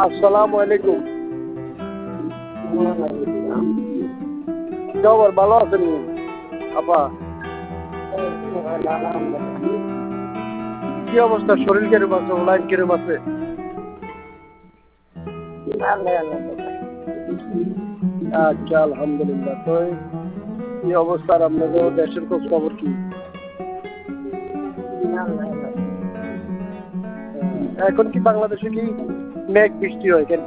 আসসালামু আলাইকুম। খবর ভালো আছেন আপা? কি অবস্থা, শরীর কেরম আছে, লাইন কেরম আছে? আচ্ছা, আলহামদুলিল্লাহ। তো কি অবস্থা আপনাদের দেশের খোঁজ খবর কি? এখন কি বাংলাদেশে কি মেঘ বৃষ্টি হয় কেন?